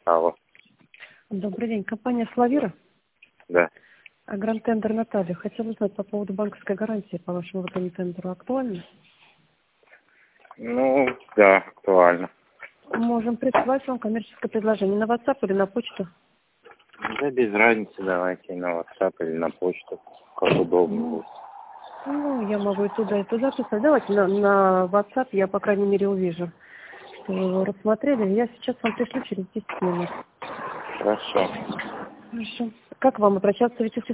Алло. Добрый день. Компания «Славира». Да. Гранд-тендер Наталья. Хотела узнать по поводу банковской гарантии по вашему тендеру. Актуально? Ну, да, актуально. Можем прислать вам коммерческое предложение на WhatsApp или на почту. Да без разницы, давайте на WhatsApp или на почту, как удобно будет. Ну, я могу и туда писать. Давайте на WhatsApp, я, по крайней мере, увижу, что вы его рассмотрели. Я сейчас вам пришлю через 10 минут. Хорошо. Хорошо. Как вам обращаться? Вячеслав